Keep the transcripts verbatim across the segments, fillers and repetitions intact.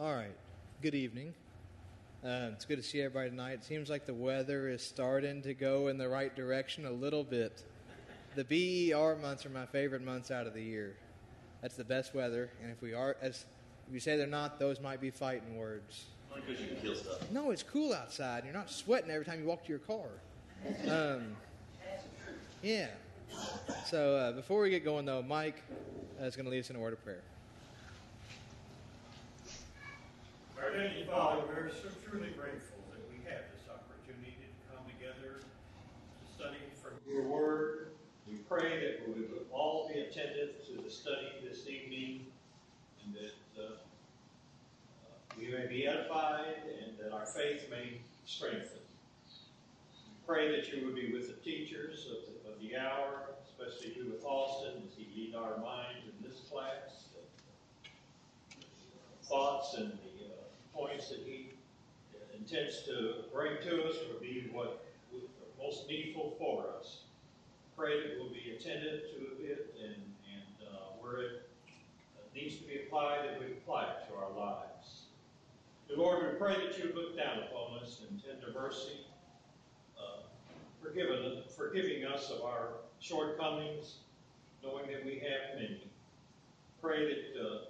All right. Good evening. Uh, it's good to see everybody tonight. It seems like the weather is starting to go in the right direction a little bit. The B E R months are my favorite months out of the year. That's the best weather. And if we are, as if you say they're not, those might be fighting words. Only because you can kill stuff. No, it's cool outside. You're not sweating every time you walk to your car. Um, yeah. So uh, before we get going, though, Mike uh, is going to lead us in a word of prayer. Our Heavenly Father, we're so truly grateful that we have this opportunity to come together to study from your word. We pray that we will all be attentive to the study this evening, and that uh, we may be edified and that our faith may strengthen. We pray that you would be with the teachers of the, of the hour, especially be with Austin as he lead our minds in this class. The thoughts and the uh, points that he intends to bring to us will be what are most needful for us. Pray that we'll be attentive to it, and, and uh, where it needs to be applied, that we apply it to our lives. Dear Lord, we pray that you look down upon us in tender mercy, uh, forgiving, forgiving us of our shortcomings, knowing that we have many. Pray that uh,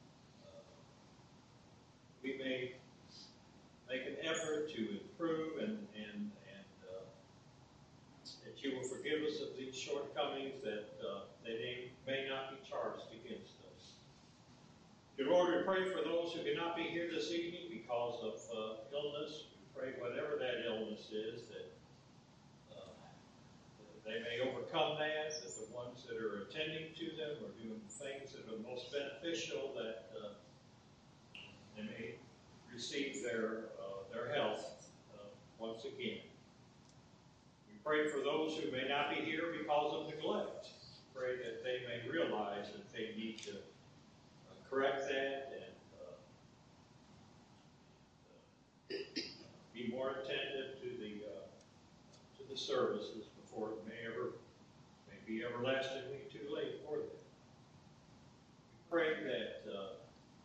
we may make an effort to improve and, and, and uh, that you will forgive us of these shortcomings, that uh, they may not be charged against us. Dear Lord, we pray for those who cannot be here this evening because of uh, illness. We pray whatever that illness is, that uh, they may overcome that, that the ones that are attending to them are doing things that are most beneficial, that uh, they may receive their uh, their health uh, once again. We pray for those who may not be here because of neglect. Pray that they may realize that they need to uh, correct that and uh, uh, be more attentive to the uh, to the services before it may ever may be everlastingly too late for them. We pray that. Uh,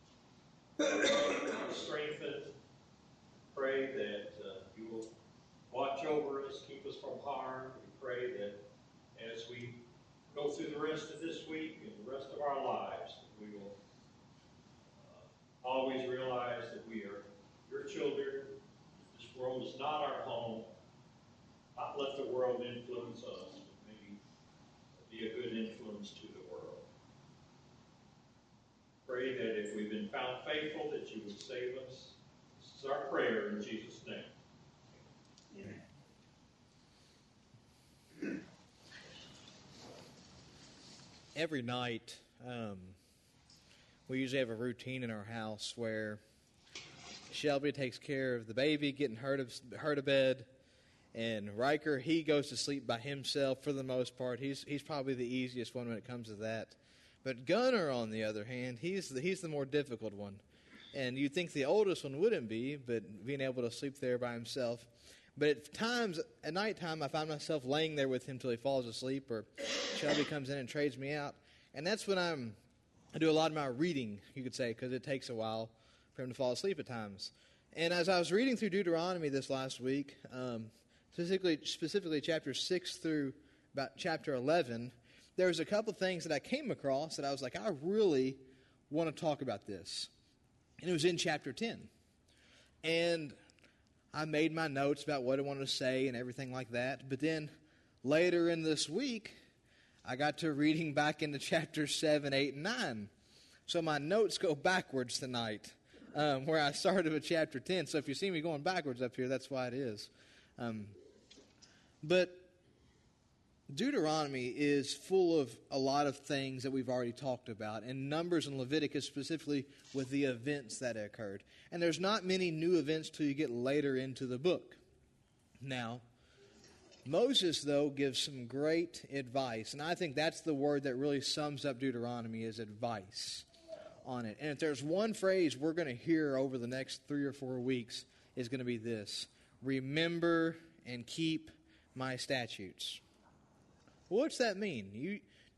Strengthened. Pray that uh, you will watch over us, keep us from harm. We pray that as we go through the rest of this week and the rest of our lives, that we will uh, always realize that we are your children. This world is not our home. Not let the world influence us, but maybe be a good influence to the world. Pray that if we've been found faithful, that you would save us. This is our prayer in Jesus' name. Amen. Every night, um, we usually have a routine in our house where Shelby takes care of the baby getting her to, her to bed, and Riker, he goes to sleep by himself for the most part. He's he's probably the easiest one when it comes to that. But Gunnar, on the other hand, he's the, he's the more difficult one. And you'd think the oldest one wouldn't be, but being able to sleep there by himself. But at times, at nighttime, I find myself laying there with him till he falls asleep, or Shelby comes in and trades me out. And that's when I'm, I do a lot of my reading, you could say, because it takes a while for him to fall asleep at times. And as I was reading through Deuteronomy this last week, um, specifically, specifically chapter six through about chapter eleven, there was a couple things that I came across that I was like, I really want to talk about this. And it was in chapter ten. And I made my notes about what I wanted to say and everything like that. But then later in this week, I got to reading back into chapters seven, eight, and nine. So my notes go backwards tonight, um, where I started with chapter ten. So if you see me going backwards up here, that's why it is. Um, but Deuteronomy is full of a lot of things that we've already talked about, and Numbers and Leviticus specifically with the events that occurred. And there's not many new events till you get later into the book. Now, Moses, though, gives some great advice, and I think that's the word that really sums up Deuteronomy is advice on it. And if there's one phrase we're going to hear over the next three or four weeks, is going to be this: remember and keep my statutes. What's that mean? You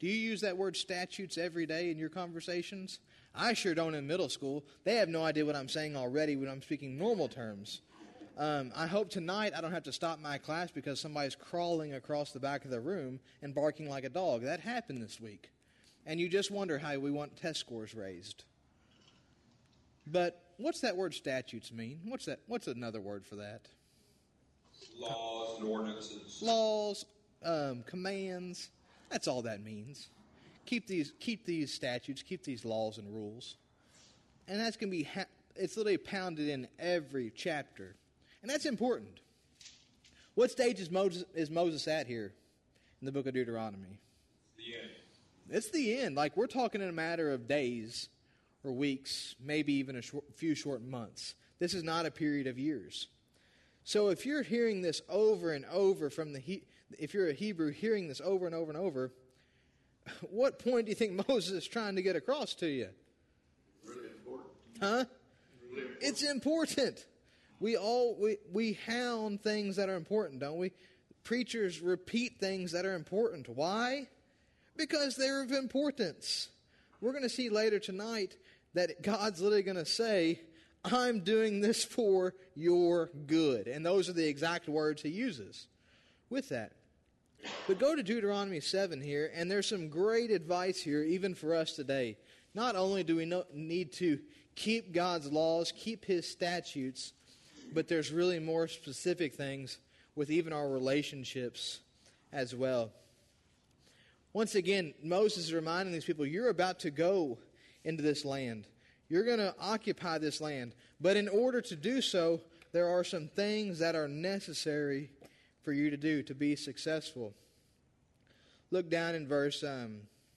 Do you use that word statutes every day in your conversations? I sure don't in middle school. They have no idea what I'm saying already when I'm speaking normal terms. Um, I hope tonight I don't have to stop my class because somebody's crawling across the back of the room and barking like a dog. That happened this week. And you just wonder how we want test scores raised. But what's that word statutes mean? What's that? What's another word for that? Laws and ordinances. Laws, um, commands. That's all that means. Keep these, keep these statutes, keep these laws and rules. And that's going to be, ha- it's literally pounded in every chapter. And that's important. What stage is Moses, is Moses at here in the book of Deuteronomy? The end. It's the end. Like, we're talking in a matter of days or weeks, maybe even a short, few short months. This is not a period of years. So if you're hearing this over and over from the, he, if you're a Hebrew hearing this over and over and over, what point do you think Moses is trying to get across to you? Really important. Huh? Really important. It's important. We all we, we hound things that are important, don't we? Preachers repeat things that are important. Why? Because they're of importance. We're going to see later tonight that God's literally going to say, I'm doing this for your good. And those are the exact words he uses with that. But go to Deuteronomy seven here, and there's some great advice here, even for us today. Not only do we know, need to keep God's laws, keep his statutes, but there's really more specific things with even our relationships as well. Once again, Moses is reminding these people, you're about to go into this land. You're going to occupy this land. But in order to do so, there are some things that are necessary for you to do to be successful. Look down in verse, um,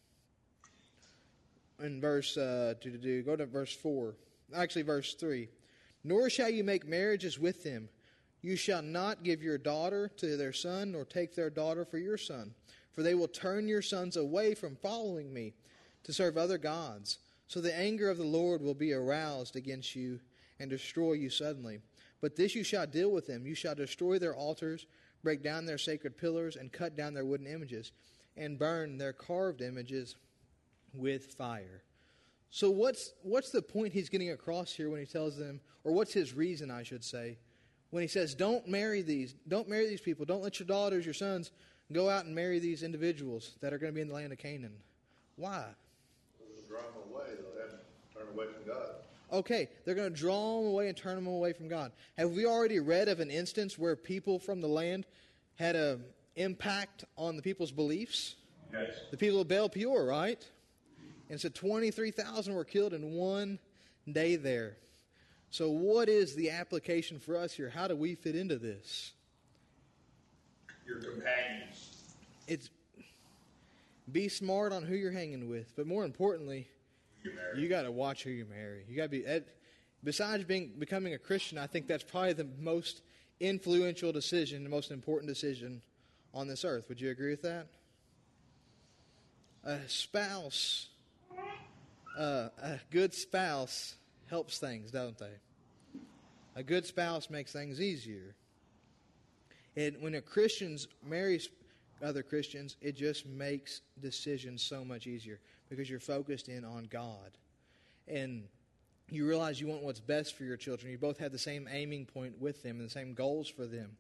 in verse, uh, do, do, do, go to verse four. Actually, verse three. Nor shall you make marriages with them. You shall not give your daughter to their son, nor take their daughter for your son. For they will turn your sons away from following me to serve other gods. So the anger of the Lord will be aroused against you and destroy you suddenly. But this you shall deal with them. You shall destroy their altars, break down their sacred pillars, and cut down their wooden images, and burn their carved images with fire. So what's what's the point he's getting across here when he tells them, or what's his reason, I should say, when he says, don't marry these, don't marry these people, don't let your daughters, your sons, go out and marry these individuals that are going to be in the land of Canaan. Why? It'll draw them away. They'll have to turn away from God. Okay, they're going to draw them away and turn them away from God. Have we already read of an instance where people from the land had an impact on the people's beliefs? Yes. The people of Baal Peor, right? And so twenty-three thousand were killed in one day there. So what is the application for us here? How do we fit into this? Your companions. It's be smart on who you're hanging with, but more importantly, You marry. you got to watch who you marry. You got to be. Besides being becoming a Christian, I think that's probably the most influential decision, the most important decision on this earth. Would you agree with that? A spouse, uh, a good spouse helps things, don't they? A good spouse makes things easier. And when a Christian marries other Christians, it just makes decisions so much easier because you're focused in on God. And you realize you want what's best for your children. You both have the same aiming point with them and the same goals for them.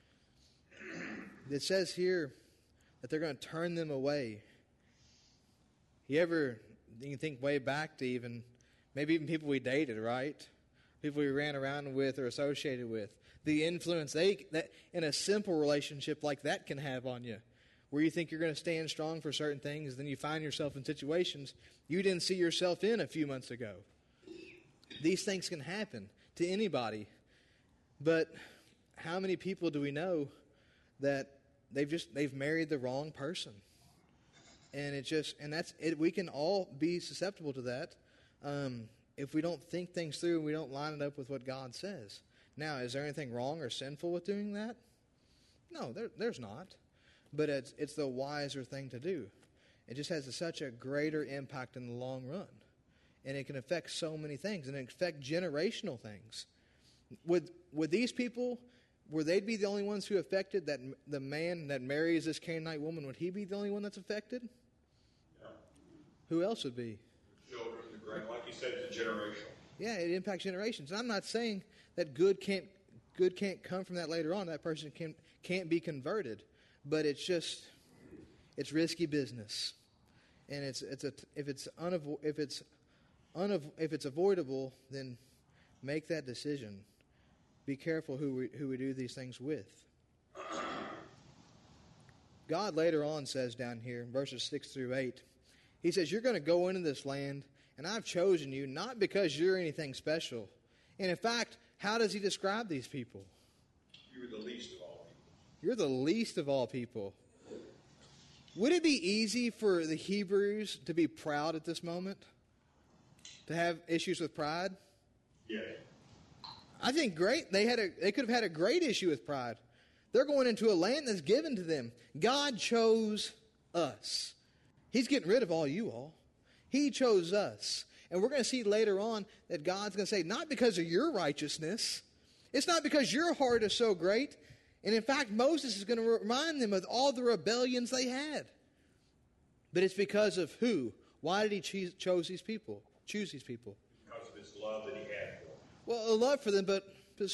It says here that they're going to turn them away. You ever, you can think way back to even, maybe even people we dated, right? People we ran around with or associated with. The influence they that in a simple relationship like that can have on you. Where you think you're going to stand strong for certain things, then you find yourself in situations you didn't see yourself in a few months ago. These things can happen to anybody. But how many people do we know that they've just they've married the wrong person? And it just and that's it, we can all be susceptible to that um, if we don't think things through and we don't line it up with what God says. Now, is there anything wrong or sinful with doing that? No, there, there's not. But it's it's the wiser thing to do. It just has a, such a greater impact in the long run. And it can affect so many things. And it can affect generational things. Would, would these people, would they be the only ones who affected that the man that marries this Canaanite woman, would he be the only one that's affected? who else would be? Children, the grand, like you said, it's a generational. Yeah, it impacts generations. And I'm not saying that good can't good can't come from that later on. That person can can't be converted, but it's just it's risky business, and it's it's a if it's unavo- if it's unavo- if it's avoidable, then make that decision. Be careful who we who we do these things with. God later on says down here, verses six through eight, He says, you're going to go into this land, and I've chosen you not because you're anything special. And in fact, how does He describe these people? You're the least of all people. You're the least of all people. Would it be easy for the Hebrews to be proud at this moment? To have issues with pride? Yeah. I think great. They had a, they could have had a great issue with pride. They're going into a land that's given to them. God chose us. He's getting rid of all you all. He chose us. And we're going to see later on that God's going to say, not because of your righteousness. It's not because your heart is so great. And in fact, Moses is going to remind them of all the rebellions they had. But it's because of who? Why did He choose, chose these people? Choose these people? Because of His love that He had for them. Well, a love for them, but... but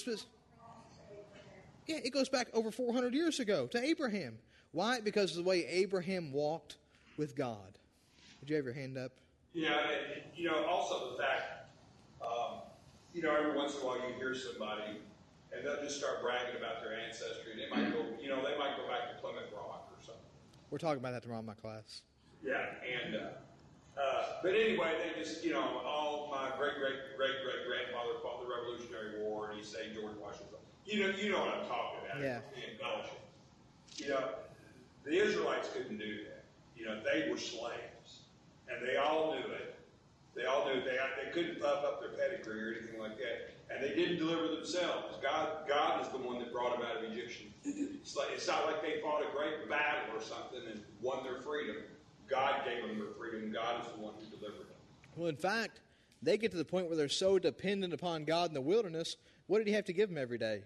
yeah, it goes back over four hundred years ago to Abraham. Why? Because of the way Abraham walked with God. Would you have your hand up? Yeah, and, you know, also the fact, um, you know, every once in a while you hear somebody, and they'll just start bragging about their ancestry. They might go, you know, they might go back to Plymouth Rock or something. We're talking about that tomorrow in my class. Yeah, and, uh, uh, but anyway, they just, you know, all my great, great, great, great grandfather fought the Revolutionary War, and he's saying George Washington. You know, you know what I'm talking about. Yeah. Embellishing. You know, the Israelites couldn't do that. You know, they were slaves, and they all knew it. They all knew it. They they couldn't puff up their pedigree or anything like that, and they didn't deliver themselves. God, God is the one that brought them out of Egyptian. It's like it's not like they fought a great battle or something and won their freedom. God gave them their freedom. God is the one who delivered them. Well, in fact, they get to the point where they're so dependent upon God in the wilderness. What did He have to give them every day?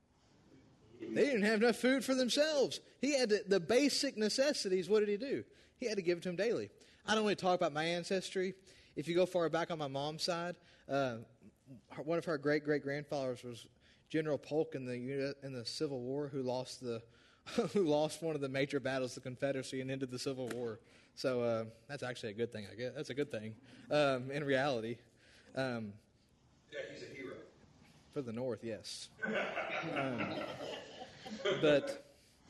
They didn't have enough food for themselves. He had to, the basic necessities. What did He do? He had to give it to them daily. I don't want to talk about my ancestry. If you go far back on my mom's side, uh, one of her great-great-grandfathers was General Polk in the in the Civil War, who lost the who lost one of the major battles of the Confederacy and ended the Civil War. So uh, that's actually a good thing, I guess. That's a good thing um, in reality. Um, Yeah, he's a hero. For the North, yes. Um, but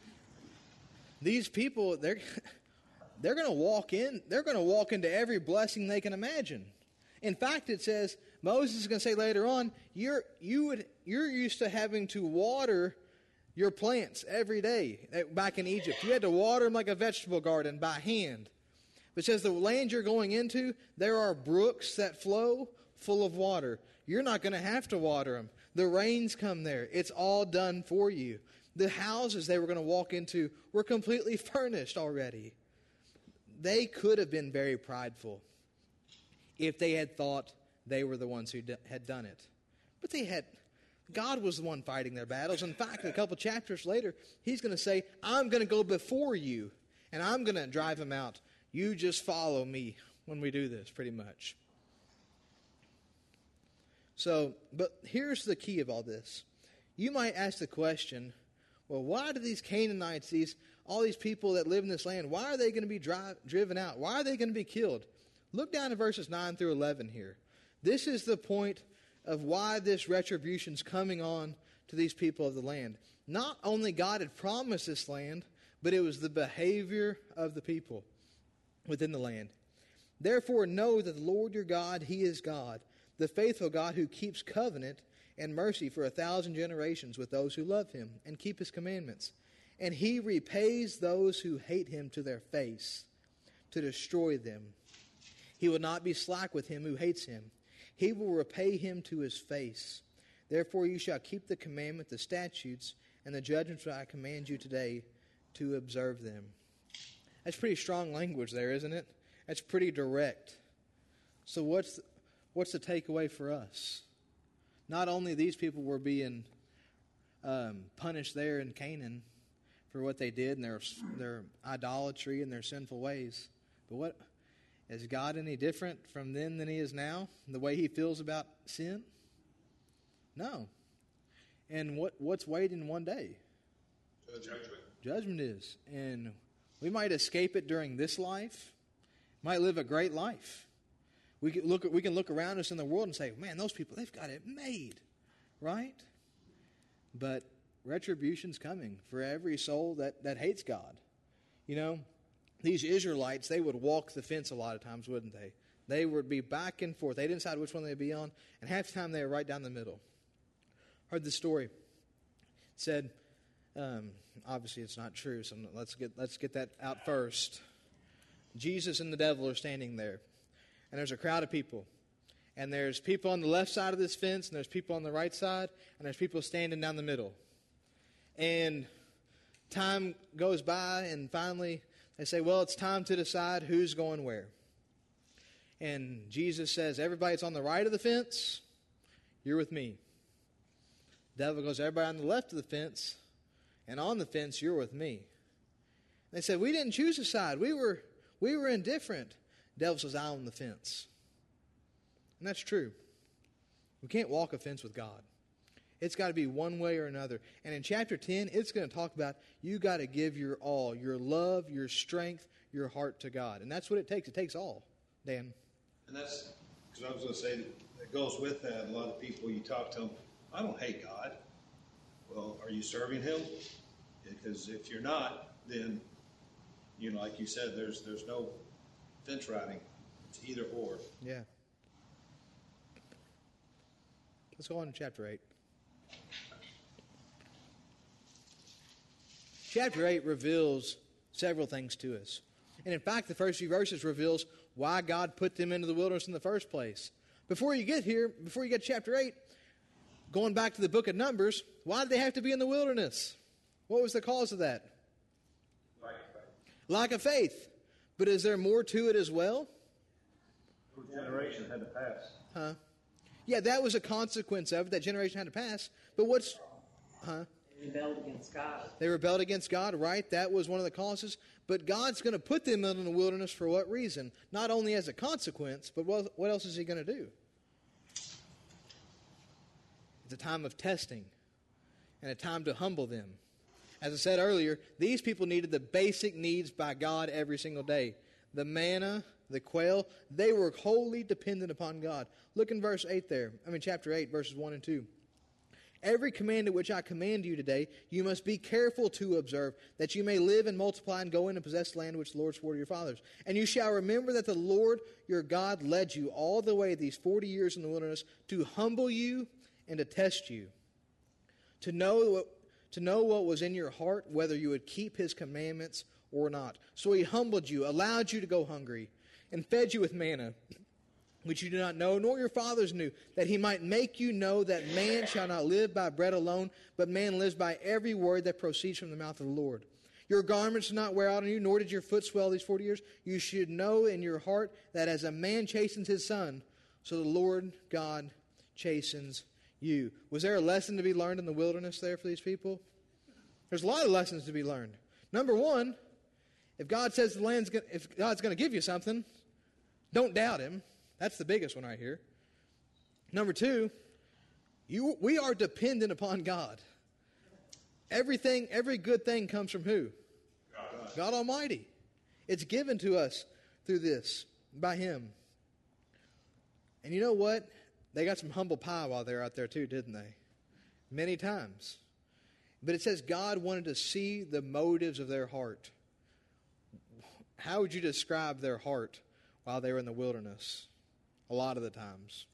these people, they're they're going to walk in. They're going to walk into every blessing they can imagine. In fact, it says Moses is going to say later on, you're you would you're used to having to water your plants every day. Back in Egypt, you had to water them like a vegetable garden by hand. But it says the land you're going into, there are brooks that flow full of water. You're not going to have to water them. The rains come there. It's all done for you. The houses they were going to walk into were completely furnished already. They could have been very prideful if they had thought they were the ones who d- had done it. But they had, God was the one fighting their battles. In fact, a couple chapters later, He's going to say, I'm going to go before you, and I'm going to drive them out. You just follow me when we do this, pretty much. So, but here's the key of all this. You might ask the question, well, why do these Canaanites, these all these people that live in this land, why are they going to be drive, driven out? Why are they going to be killed? Look down at verses nine through eleven here. This is the point of why this retribution is coming on to these people of the land. Not only God had promised this land, but it was the behavior of the people within the land. Therefore know that the Lord your God, He is God, the faithful God who keeps covenant and mercy for a thousand generations with those who love Him and keep His commandments. And He repays those who hate Him to their face, to destroy them. He will not be slack with him who hates Him. He will repay him to his face. Therefore you shall keep the commandment, the statutes, and the judgments that I command you today to observe them. That's pretty strong language there, isn't it? That's pretty direct. So what's what's the takeaway for us? Not only these people were being um, punished there in Canaan for what they did and their their idolatry and their sinful ways, but what Is God any different from then than he is now? The way he feels about sin? No. And what, what's waiting one day? Judgment. Judgment is. And we might escape it during this life. Might live a great life. We can look, we can look around us in the world and say, man, those people, they've got it made. Right? But retribution's coming for every soul that, that hates God. You know, these Israelites, they would walk the fence a lot of times, wouldn't they? They would be back and forth. They didn't decide which one they'd be on. And half the time they were right down the middle. Heard the story. It said, um, obviously it's not true, so let's get let's get that out first. Jesus and the devil are standing there. And there's a crowd of people. And there's people on the left side of this fence, and there's people on the right side, and there's people standing down the middle. And time goes by, and finally they say, well, it's time to decide who's going where. And Jesus says, everybody that's on the right of the fence, you're with me. The devil goes, everybody on the left of the fence, and on the fence, you're with me. They said, we didn't choose a side. We were, we were indifferent. The devil says, I own the fence. And that's true. We can't walk a fence with God. It's got to be one way or another. And in chapter ten, it's going to talk about you got to give your all, your love, your strength, your heart to God. And that's what it takes. It takes all. Dan? And that's, because I was going to say, that it goes with that. A lot of people, you talk to them, I don't hate God. Well, are you serving him? Because if you're not, then, you know, like you said, there's there's no fence riding. It's either or. Yeah. Let's go on to chapter eight. Chapter eight reveals several things to us. And in fact, the first few verses reveals why God put them into the wilderness in the first place. Before you get here, before you get to chapter eight, going back to the book of Numbers, why did they have to be in the wilderness? What was the cause of that? Lack of faith. Lack of faith. But is there more to it as well? Generation had to pass. Huh? Yeah, that was a consequence of it. That generation had to pass. But what's... Huh? They rebelled against God. They rebelled against God, right? That was one of the causes. But God's going to put them in the wilderness for what reason? Not only as a consequence, but what, what else is he going to do? It's a time of testing and a time to humble them. As I said earlier, these people needed the basic needs by God every single day. The manna, the quail, they were wholly dependent upon God. Look in verse eight there. I mean, chapter eight, verses one and two. Every commandment which I command you today, you must be careful to observe, that you may live and multiply and go in and possess the land which the Lord swore to your fathers. And you shall remember that the Lord your God led you all the way these forty years in the wilderness to humble you and to test you, to know what, to know what was in your heart, whether you would keep his commandments or not. So he humbled you, allowed you to go hungry, and fed you with manna, which you do not know, nor your fathers knew, that he might make you know that man shall not live by bread alone, but man lives by every word that proceeds from the mouth of the Lord. Your garments did not wear out on you, nor did your foot swell these forty years. You should know in your heart that as a man chastens his son, so the Lord God chastens you. Was there a lesson to be learned in the wilderness there for these people? There's a lot of lessons to be learned. Number one, if God says the land's gonna, if God's going to give you something, don't doubt him. That's the biggest one right here. Number two, you, we are dependent upon God. Everything, every good thing comes from who? God. God Almighty. It's given to us through this, by him. And you know what? They got some humble pie while they were out there too, didn't they? Many times. But it says God wanted to see the motives of their heart. How would you describe their heart while they were in the wilderness? A lot of the times.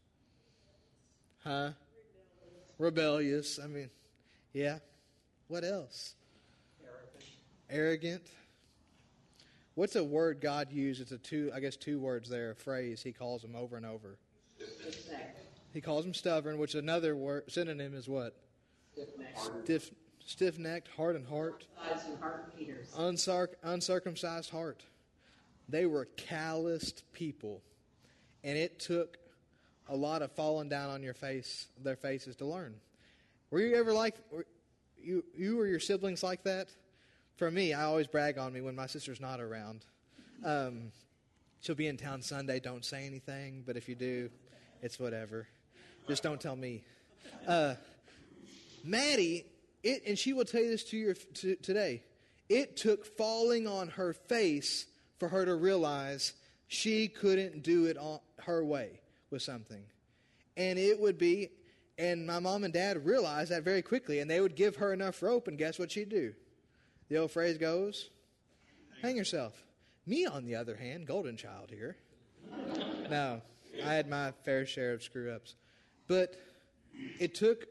Huh? Rebellious. I mean, yeah. What else? Arrogant. Arrogant. What's a word God used? It's a two, I guess two words there, a phrase. He calls them over and over. Stiff-necked. He calls them stubborn, which another word, synonym is what? Stiff-necked. Stiff, stiff-necked, hard and heart. Eyes and heart beaters. Uncirc- uncircumcised heart. They were calloused people. And it took a lot of falling down on your face, their faces to learn. Were you ever like, were you, you or your siblings like that? For me, I always brag on me when my sister's not around. Um, She'll be in town Sunday. Don't say anything, but if you do, it's whatever. Just don't tell me. Uh, Maddie, it, and she will tell you this to you to, today. It took falling on her face for her to realize she couldn't do it on her way with something. And it would be, and my mom and dad realized that very quickly, and they would give her enough rope, and guess what she'd do? The old phrase goes, hang yourself. Me, on the other hand, golden child here. No, I had my fair share of screw-ups. But it took,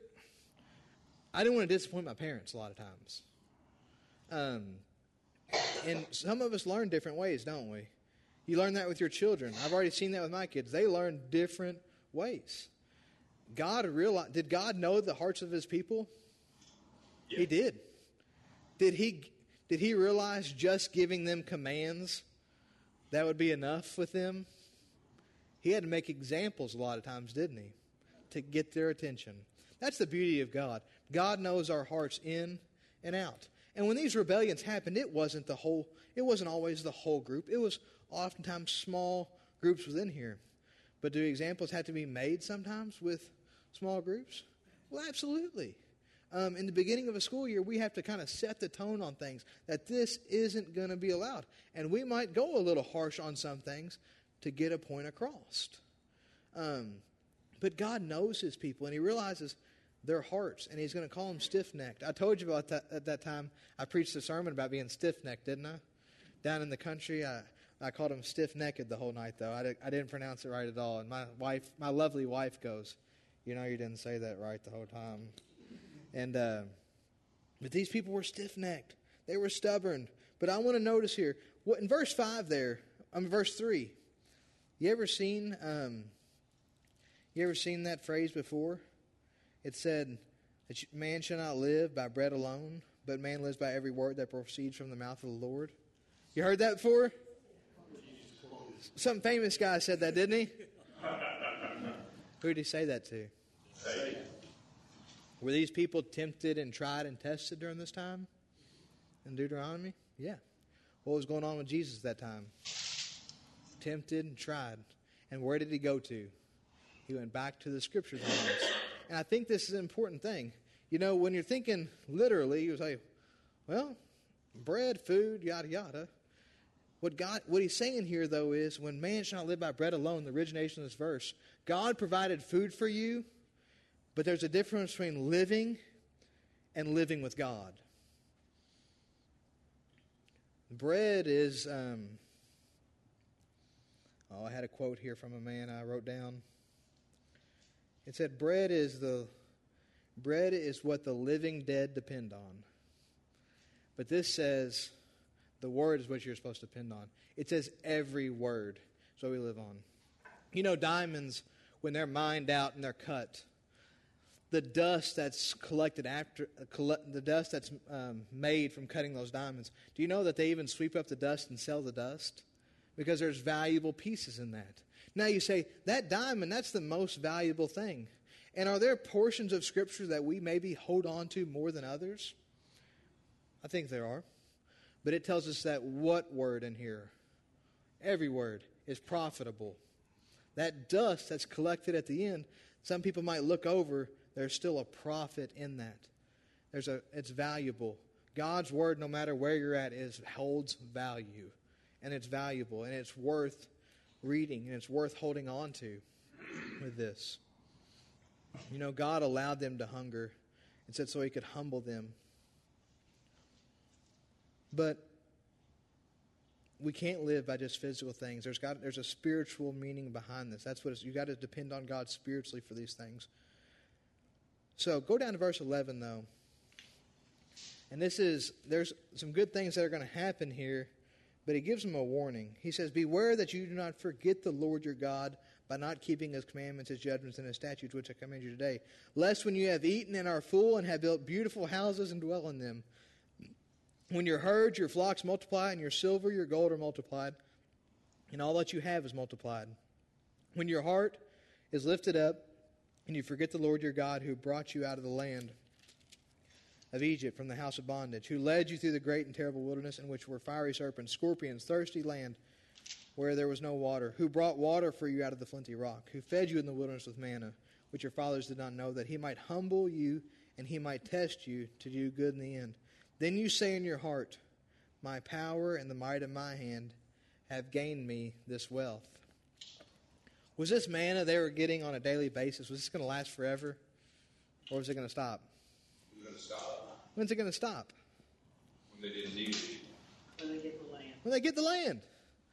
I didn't want to disappoint my parents a lot of times. Um, and some of us learn different ways, don't we? You learn that with your children. I've already seen that with my kids. They learn different ways. God realized, did God know the hearts of his people? Yeah. He did. Did he, did he realize just giving them commands, that would be enough with them? He had to make examples a lot of times, didn't he? To get their attention. That's the beauty of God. God knows our hearts in and out. And when these rebellions happened, it wasn't the whole, it wasn't always the whole group. It was oftentimes small groups within here. But do examples have to be made sometimes with small groups? Well, absolutely. Um, in the beginning of a school year, we have to kind of set the tone on things, that this isn't going to be allowed. And we might go a little harsh on some things to get a point across. Um, but God knows his people, and he realizes their hearts, and he's going to call them stiff-necked. I told you about that at that time. I preached a sermon about being stiff-necked, didn't I? Down in the country, I, I called them stiff-necked the whole night, though. I, did, I didn't pronounce it right at all. And my wife, my lovely wife goes, you know, you didn't say that right the whole time. And uh, but these people were stiff-necked. They were stubborn. But I want to notice here, what in verse five there, um, verse three, you ever seen, um, you ever seen that phrase before? It said, that man shall not live by bread alone, but man lives by every word that proceeds from the mouth of the Lord. You heard that before? Some famous guy said that, didn't he? Who did he say that to? Hey. Were these people tempted and tried and tested during this time? In Deuteronomy? Yeah. What was going on with Jesus at that time? Tempted and tried. And where did he go to? He went back to the scriptures. And I think this is an important thing. You know, when you're thinking literally, you say, well, bread, food, yada, yada. What God, what he's saying here, though, is when man shall not live by bread alone, the origination of this verse, God provided food for you, but there's a difference between living and living with God. Bread is, um, oh, I had a quote here from a man I wrote down. It said, bread is the bread is what the living dead depend on. But this says the word is what you're supposed to depend on. It says every word is what we live on. You know, diamonds, when they're mined out and they're cut, the dust that's collected after, uh, collect, the dust that's um, made from cutting those diamonds, do you know that they even sweep up the dust and sell the dust? Because there's valuable pieces in that. Now you say, that diamond, that's the most valuable thing. And are there portions of Scripture that we maybe hold on to more than others? I think there are. But it tells us that what word in here? Every word is profitable. That dust that's collected at the end, some people might look over, there's still a profit in that. There's a, it's valuable. God's word, no matter where you're at, is holds value. And it's valuable, and it's worth reading, and it's worth holding on to with this. You know, God allowed them to hunger and said so he could humble them. But we can't live by just physical things. There's got there's a spiritual meaning behind this. That's what it's, you got to depend on God spiritually for these things. So go down to verse eleven, though. And this is, there's some good things that are going to happen here, but he gives them a warning. He says, beware that you do not forget the Lord your God by not keeping his commandments, his judgments, and his statutes, which I command you today. Lest when you have eaten and are full and have built beautiful houses and dwell in them, when your herds, your flocks multiply, and your silver, your gold are multiplied, and all that you have is multiplied. When your heart is lifted up, and you forget the Lord your God who brought you out of the land of Egypt from the house of bondage, who led you through the great and terrible wilderness in which were fiery serpents, scorpions, thirsty land, where there was no water, who brought water for you out of the flinty rock, who fed you in the wilderness with manna, which your fathers did not know, that he might humble you and he might test you to do good in the end. Then you say in your heart, my power and the might of my hand have gained me this wealth. Was this manna they were getting on a daily basis, was this going to last forever? Or was it going to stop? We're going to stop When's it going to stop? when they didn't need it. When they get the land. When they get the land.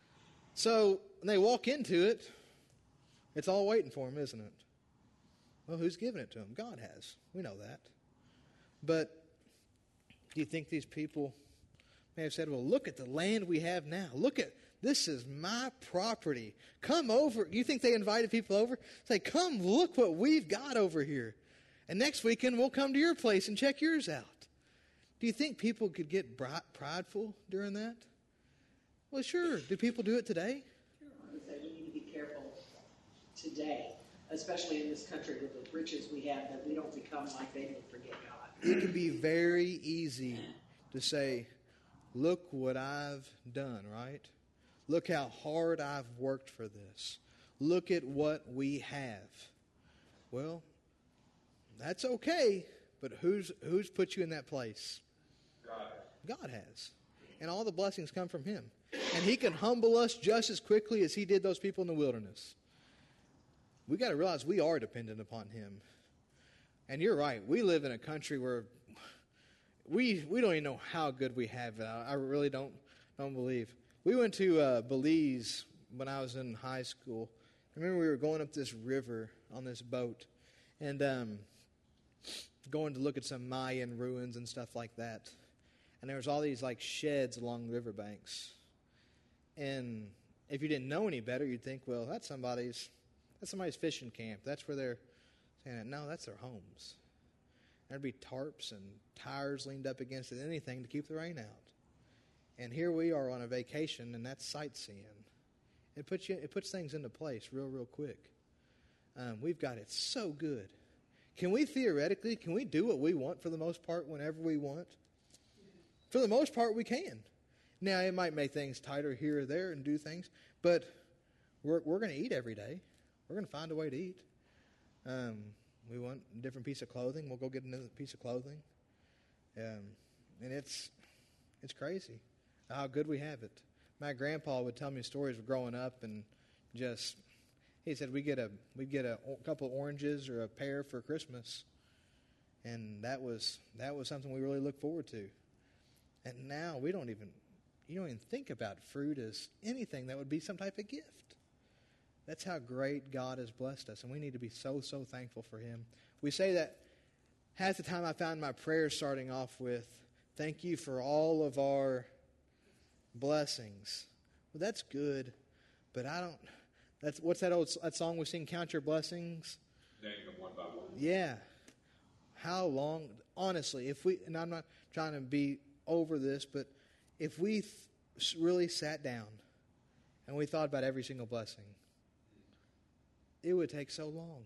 So when they walk into it, it's all waiting for them, isn't it? Well, who's giving it to them? God has. We know that. But do you think these people may have said, well, look at the land we have now. Look at, this is my property. Come over. You think they invited people over? Say, come look what we've got over here. And next weekend we'll come to your place and check yours out. Do you think people could get prideful during that? Well, sure. Do people do it today? I would say we need to be careful today, especially in this country with the riches we have, that we don't become like they and forget God. It can be very easy to say, look what I've done, right? Look how hard I've worked for this. Look at what we have. Well, that's okay, but who's who's put you in that place? God. God has. And all the blessings come from him. And he can humble us just as quickly as he did those people in the wilderness. We got to realize we are dependent upon him. And you're right. We live in a country where we we don't even know how good we have it. I, I really don't don't believe. We went to uh, Belize when I was in high school. I remember we were going up this river on this boat, and um, going to look at some Mayan ruins and stuff like that. And there was all these like sheds along the riverbanks. And if you didn't know any better, you'd think, well, that's somebody's that's somebody's fishing camp. That's where they're saying it. No, that's their homes. There'd be tarps and tires leaned up against it, anything to keep the rain out. And here we are on a vacation, and that's sightseeing. It puts you, it puts things into place real, real quick. Um, we've got it so good. Can we theoretically, can we do what we want for the most part whenever we want? For the most part, we can. Now, it might make things tighter here or there and do things, but we're we're going to eat every day. We're going to find a way to eat. Um, we want a different piece of clothing. We'll go get another piece of clothing. Um, and it's it's crazy how good we have it. My grandpa would tell me stories of growing up, and just he said we get a we get a couple of oranges or a pear for Christmas, and that was that was something we really looked forward to. And now we don't even you don't even think about fruit as anything that would be some type of gift. That's how great God has blessed us, and we need to be so, so thankful for him. We say that half the time I found my prayers starting off with, thank you for all of our blessings. Well, that's good, but I don't, that's what's that old that song we sing, Count Your Blessings? Name them one by one. Yeah. How long, honestly, if we, and I'm not trying to be over this, but if we th- really sat down and we thought about every single blessing, it would take so long.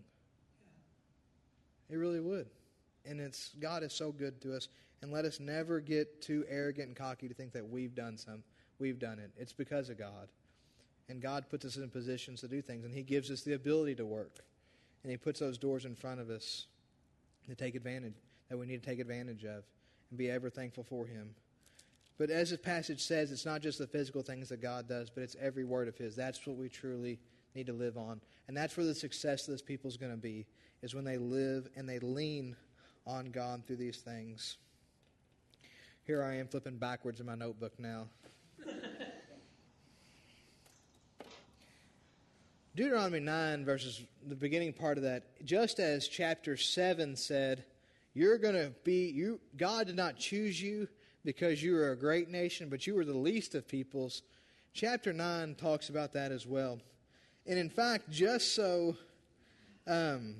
It really would. And it's God is so good to us. And let us never get too arrogant and cocky to think that we've done some. We've done it. It's because of God. And God puts us in positions to do things. And he gives us the ability to work. And he puts those doors in front of us to take advantage, that we need to take advantage of. And be ever thankful for him. But as this passage says, it's not just the physical things that God does, but it's every word of his. That's what we truly need to live on. And that's where the success of this people is going to be, is when they live and they lean on God through these things. Here I am flipping backwards in my notebook now. Deuteronomy nine, verses, the beginning part of that, just as chapter seven said, you're going to be, you. God did not choose you because you were a great nation, but you were the least of peoples. Chapter nine talks about that as well. And in fact, just so, um,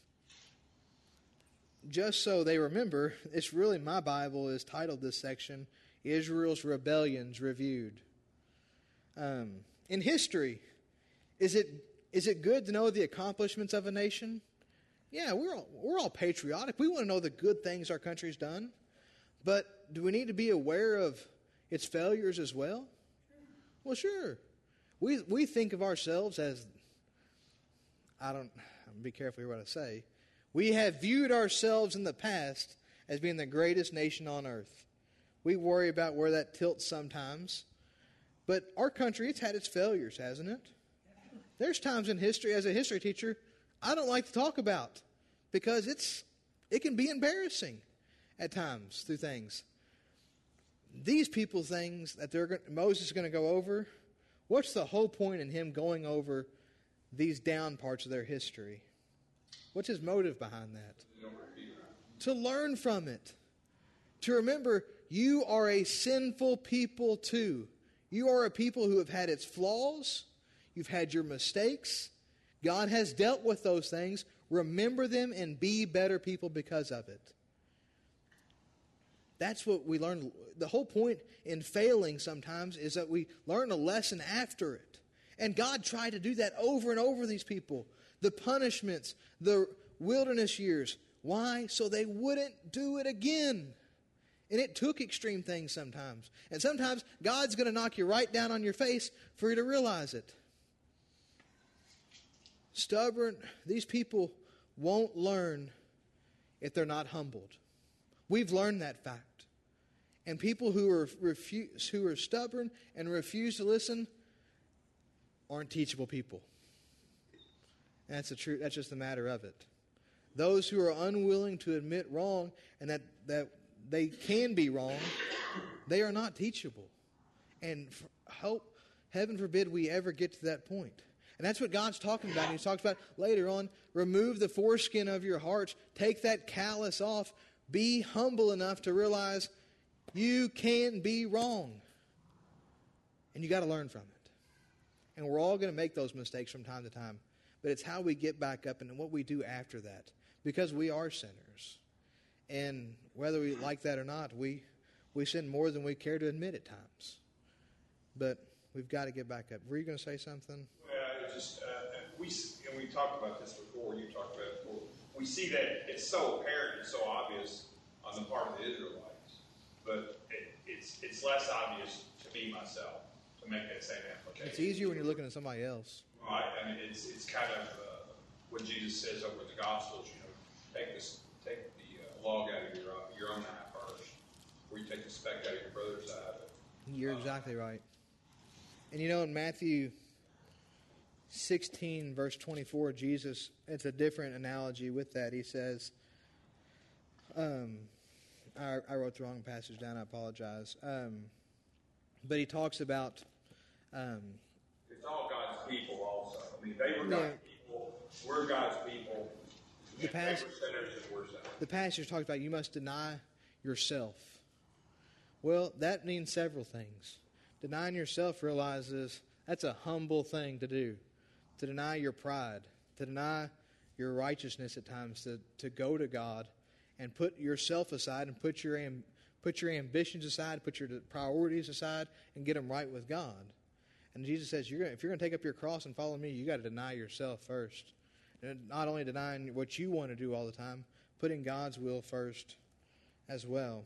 just so they remember, it's really my Bible is titled this section, Israel's Rebellions Reviewed. Um, in history, is it is it good to know the accomplishments of a nation? Yeah, we're all, we're all patriotic. We want to know the good things our country's done. But do we need to be aware of its failures as well? Well, sure. We we think of ourselves as, I don't, I'm be careful here what I say. We have viewed ourselves in the past as being the greatest nation on earth. We worry about where that tilts sometimes. But our country, it's had its failures, hasn't it? There's times in history, as a history teacher, I don't like to talk about because it's it can be embarrassing at times through things. These people things that they're Moses is going to go over, what's the whole point in him going over these down parts of their history? What's his motive behind that? To learn from it. To remember, you are a sinful people too. You are a people who have had its flaws. You've had your mistakes. God has dealt with those things. Remember them and be better people because of it. That's what we learn. The whole point in failing sometimes is that we learn a lesson after it. And God tried to do that over and over these people. The punishments, the wilderness years. Why? So they wouldn't do it again. And it took extreme things sometimes. And sometimes God's going to knock you right down on your face for you to realize it. Stubborn, these people won't learn if they're not humbled. We've learned that fact. And people who are refuse, who are stubborn and refuse to listen aren't teachable people. And that's the truth. That's just the matter of it. Those who are unwilling to admit wrong and that, that they can be wrong, they are not teachable. And hope, heaven forbid we ever get to that point. And that's what God's talking about. And He talks about later on, remove the foreskin of your hearts, take that callus off, be humble enough to realize you can be wrong. And you got to learn from it. And we're all going to make those mistakes from time to time. But it's how we get back up and what we do after that. Because we are sinners. And whether we like that or not, we, we sin more than we care to admit at times. But we've got to get back up. Were you going to say something? Well, just, uh, we, and we talked about this before, you talked about it before. We see that it's so apparent and so obvious on the part of the Israelites. But it, it's, it's less obvious to me, myself, to make that same application. It's easier when you're looking at somebody else. Right. I mean, it's it's kind of uh, what Jesus says over in the Gospels, you know, take this, take the uh, log out of your, uh, your own eye first, before you take the speck out of your brother's eye. You're uh, exactly right. And you know, in Matthew sixteen, verse twenty-four, Jesus, it's a different analogy with that. He says, um, I, I wrote the wrong passage down, I apologize. Um, but he talks about... Um, it's all God's people also. I mean, they were God's yeah. people, we're God's people. The past, they were sinners and we're sinners. The passage talks about you must deny yourself. Well, that means several things. Denying yourself realizes that's a humble thing to do. To deny your pride. To deny your righteousness at times. To, to go to God and put yourself aside and put your, am, put your ambitions aside, put your priorities aside, and get them right with God. And Jesus says, you're gonna, if you're going to take up your cross and follow me, you got to deny yourself first. And not only denying what you want to do all the time, putting God's will first as well.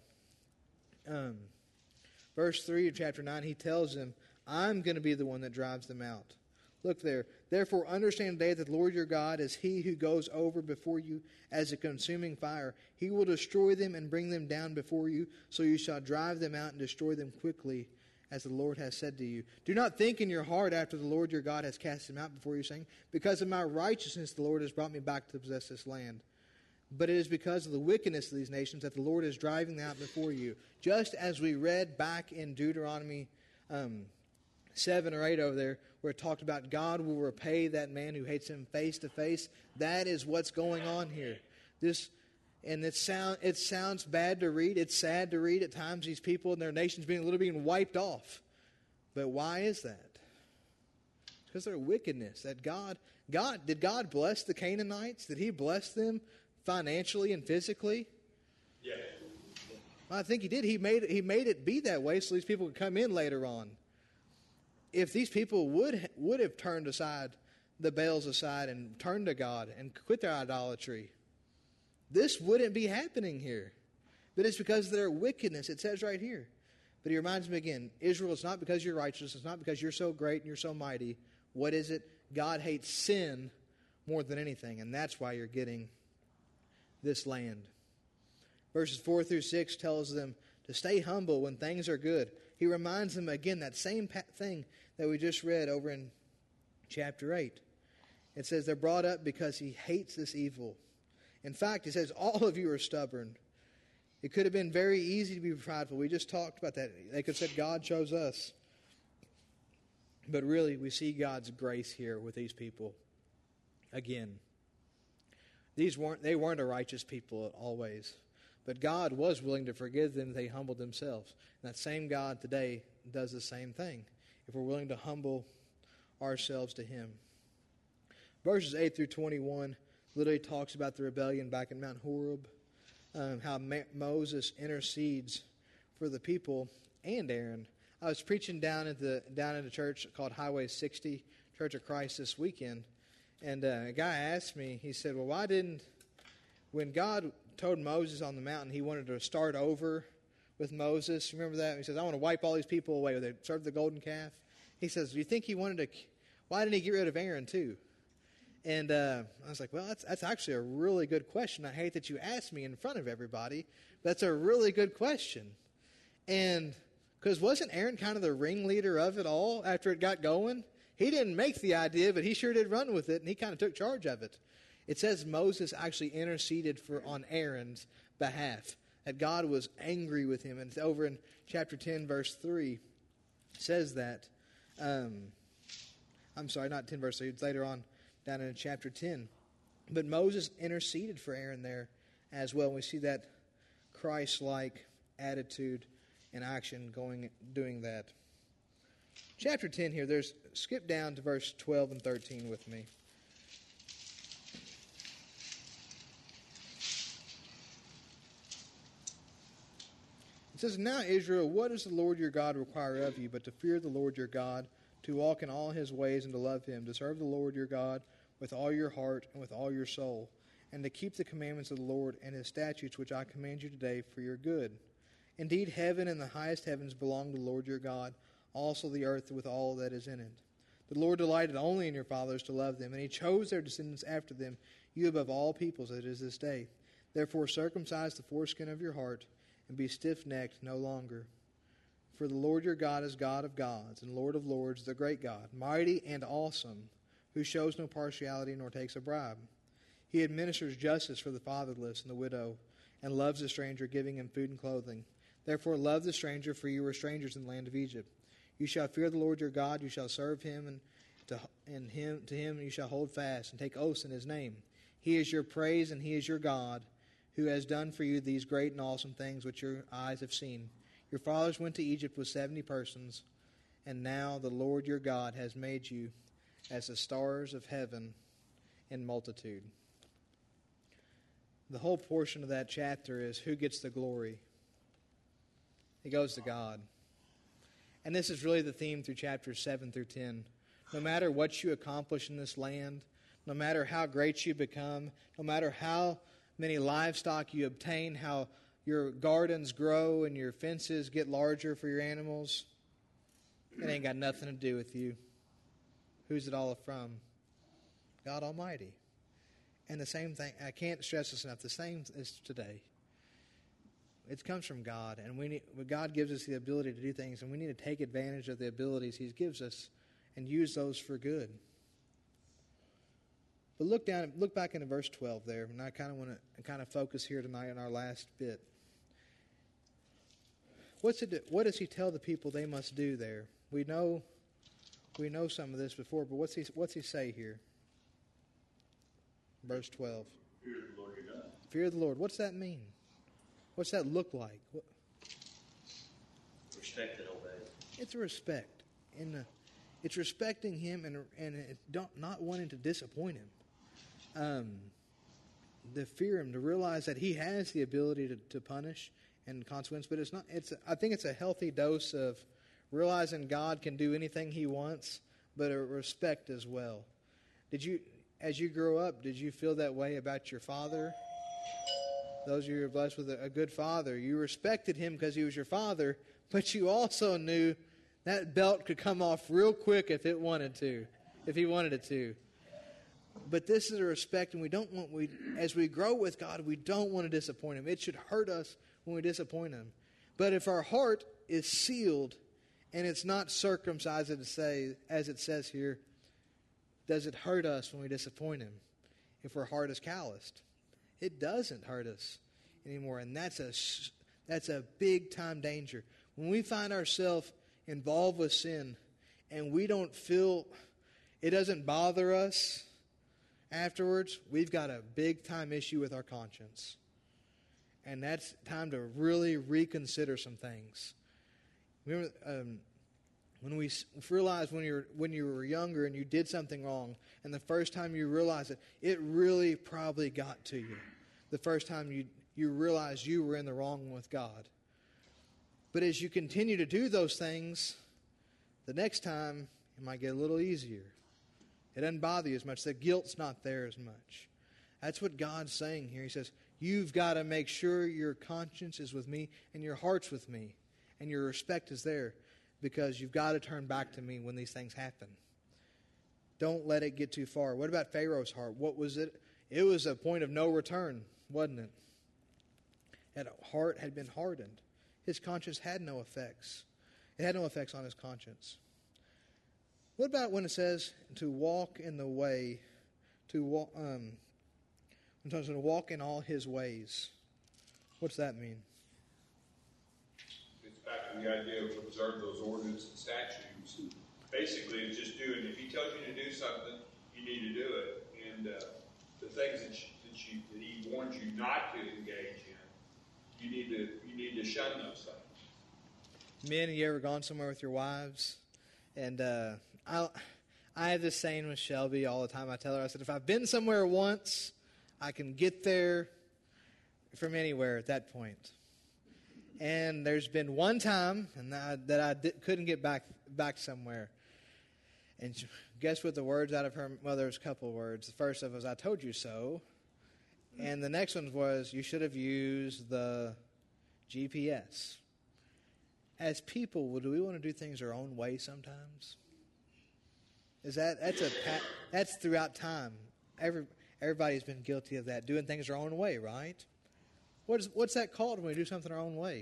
Um, verse three of chapter nine, he tells them, I'm going to be the one that drives them out. Look there. Therefore understand today that the Lord your God is He who goes over before you as a consuming fire. He will destroy them and bring them down before you, so you shall drive them out and destroy them quickly, as the Lord has said to you. Do not think in your heart after the Lord your God has cast them out before you, saying, because of my righteousness the Lord has brought me back to possess this land. But it is because of the wickedness of these nations that the Lord is driving them out before you. Just as we read back in Deuteronomy um, seven or eight over there, where it talked about God will repay that man who hates him face to face. That is what's going on here. This, and it sound it sounds bad to read. It's sad to read at times. These people and their nations being literally being wiped off. But why is that? Because their wickedness. That God, God did God bless the Canaanites? Did He bless them financially and physically? Yeah. Well, I think He did. He made He made it be that way so these people could come in later on. If these people would would have turned aside the Baals aside and turned to God and quit their idolatry, this wouldn't be happening here. But it's because of their wickedness. It says right here, But he reminds me again, Israel, it's not because you're righteous. It's not because you're so great and you're so mighty. What is it? God hates sin more than anything, and that's why you're getting this land. Verses four through six tells them to stay humble when things are good. He reminds them again that same thing that we just read over in chapter eight. It says they're brought up because he hates this evil. In fact, it says all of you are stubborn. It could have been very easy to be prideful. We just talked about that. They could have said God chose us. But really, we see God's grace here with these people. Again, these weren't they weren't a righteous people always. But God was willing to forgive them if they humbled themselves. And that same God today does the same thing, if we're willing to humble ourselves to Him. Verses eight through twenty-one literally talks about the rebellion back in Mount Horeb, um, how Ma- Moses intercedes for the people and Aaron. I was preaching down at the down at a church called Highway sixty, Church of Christ, this weekend, and uh, a guy asked me, he said, well, why didn't, when God told Moses on the mountain he wanted to start over with Moses, remember that? He says, I want to wipe all these people away. They served the golden calf. He says, do you think he wanted to, why didn't he get rid of Aaron too? And uh, I was like, well, that's, that's actually a really good question. I hate that you asked me in front of everybody, but that's a really good question. And because wasn't Aaron kind of the ringleader of it all after it got going? He didn't make the idea, but he sure did run with it, and he kind of took charge of it. It says Moses actually interceded for on Aaron's behalf, that God was angry with him. And it's over in chapter ten, verse three, it says that. Um, I'm sorry, not ten, verse three. It's later on down in chapter ten. But Moses interceded for Aaron there as well. We see that Christ-like attitude and action going, doing that. Chapter ten here, there's, skip down to verse twelve and thirteen with me. It says, now Israel, what does the Lord your God require of you but to fear the Lord your God, to walk in all His ways and to love Him, to serve the Lord your God with all your heart and with all your soul, and to keep the commandments of the Lord and His statutes which I command you today for your good. Indeed, heaven and the highest heavens belong to the Lord your God, also the earth with all that is in it. The Lord delighted only in your fathers to love them, and He chose their descendants after them, you above all peoples as it is this day. Therefore circumcise the foreskin of your heart, and be stiff-necked no longer. For the Lord your God is God of gods, and Lord of lords, the great God, mighty and awesome, who shows no partiality nor takes a bribe. He administers justice for the fatherless and the widow, and loves the stranger, giving him food and clothing. Therefore love the stranger, for you were strangers in the land of Egypt. You shall fear the Lord your God, you shall serve Him, and to, and him, to Him you shall hold fast, and take oaths in His name. He is your praise, and He is your God, who has done for you these great and awesome things which your eyes have seen. Your fathers went to Egypt with seventy persons, and now the Lord your God has made you as the stars of heaven in multitude. The whole portion of that chapter is who gets the glory. It goes to God. And this is really the theme through chapters seven through ten. No matter what you accomplish in this land, no matter how great you become, no matter how many livestock you obtain, how your gardens grow and your fences get larger for your animals, it ain't got nothing to do with you. Who's it all from? God Almighty. And the same thing, I can't stress this enough, the same is today. It comes from God, and we need, God gives us the ability to do things, and we need to take advantage of the abilities He gives us and use those for good. But look down, look back into verse twelve there, and I kind of want to kind of focus here tonight on our last bit. What's it? What does He tell the people they must do there? We know, we know some of this before, but what's He what's He say here? Verse twelve. Fear the Lord your God. Fear the Lord. What's that mean? What's that look like? What? Respect and obey. It's a respect, and uh, it's respecting Him and and it don't, not wanting to disappoint Him. Um, to fear Him, to realize that He has the ability to, to punish and consequence, but it's not. It's I think it's a healthy dose of realizing God can do anything He wants, but a respect as well. Did you, as you grow up, did you feel that way about your father? Those of you who are blessed with a, a good father, you respected him because he was your father, but you also knew that belt could come off real quick if it wanted to, if he wanted it to. But this is a respect, and we don't want, we as we grow with God, we don't want to disappoint him. It should hurt us when we disappoint him. But if our heart is sealed and it's not circumcised, as it, say, as it says here, does it hurt us when we disappoint him? If our heart is calloused, it doesn't hurt us anymore. And that's a, that's a big time danger. When we find ourselves involved with sin and we don't feel, it doesn't bother us afterwards, we've got a big time issue with our conscience. And that's time to really reconsider some things. Remember, um, when we realized when you were, when you were younger and you did something wrong, and the first time you realized it, it really probably got to you. The first time you, you realized you were in the wrong with God. But as you continue to do those things, the next time it might get a little easier. It doesn't bother you as much. The guilt's not there as much. That's what God's saying here. He says, you've got to make sure your conscience is with me and your heart's with me and your respect is there, because you've got to turn back to me when these things happen. Don't let it get too far. What about Pharaoh's heart? What was it? It was a point of no return, wasn't it? That heart had been hardened. His conscience had no effects. It had no effects on his conscience. What about when it says to walk in the way, to walk, um, when it says to walk in all his ways? What's that mean? It's back to the idea of observe those ordinances and statutes. Basically, it's just doing, if he tells you to do something, you need to do it. And uh, the things that, you, that, you, that he warns you not to engage in, you need to you need to shun those things. Men, have you ever gone somewhere with your wives? And uh, I I have this saying with Shelby all the time. I tell her, I said, if I've been somewhere once, I can get there from anywhere at that point. And there's been one time and I, that I di- couldn't get back back somewhere. And guess what the words out of her, well, there's a couple of words. The first of was, I told you so. And the next one was, you should have used the G P S. As people, do we want to do things our own way sometimes? Is that that's a that's throughout time. Every everybody's been guilty of that, doing things our own way, right? What is what's that called when we do something our own way?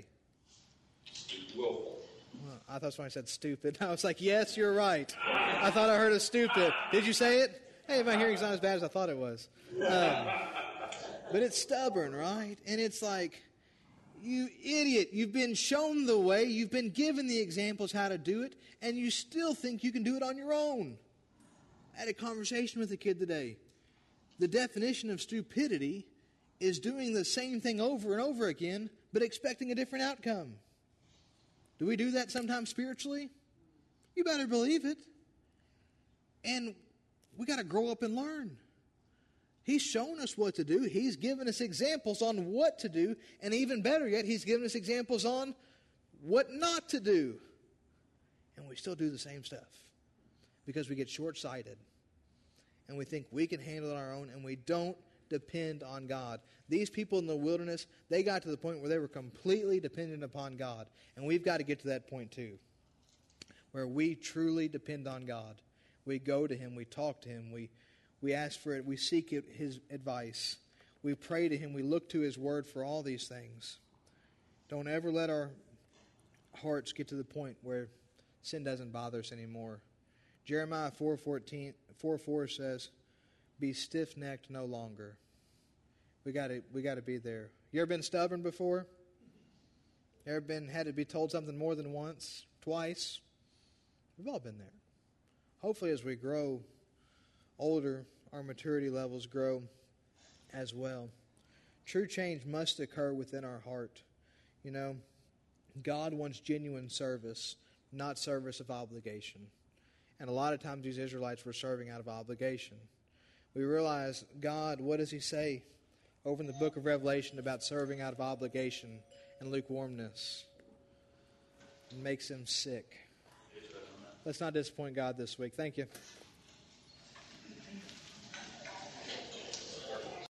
Willful. Well, I thought somebody said stupid. I was like, yes, you're right. I thought I heard a stupid. Did you say it? Hey, my hearing's not as bad as I thought it was. Um, but it's stubborn, right? And it's like, you idiot, you've been shown the way, you've been given the examples how to do it, and you still think you can do it on your own. I had a conversation with a kid today. The definition of stupidity is doing the same thing over and over again, but expecting a different outcome. Do we do that sometimes spiritually? You better believe it. And we got to grow up and learn. He's shown us what to do. He's given us examples on what to do. And even better yet, he's given us examples on what not to do. And we still do the same stuff because we get short-sighted. And we think we can handle it on our own, and we don't depend on God. These people in the wilderness, they got to the point where they were completely dependent upon God. And we've got to get to that point too, where we truly depend on God. We go to him, we talk to him, we We ask for it. We seek it, his advice. We pray to him. We look to his word for all these things. Don't ever let our hearts get to the point where sin doesn't bother us anymore. Jeremiah four fourteen, four four says, be stiff-necked no longer. We got to we got to be there. You ever been stubborn before? You ever been had to be told something more than once, twice? We've all been there. Hopefully as we grow older, our maturity levels grow as well. True change must occur within our heart. You know, God wants genuine service, not service of obligation. And a lot of times these Israelites were serving out of obligation. We realize, God, what does he say over in the book of Revelation about serving out of obligation and lukewarmness? It makes him sick. Let's not disappoint God this week. Thank you.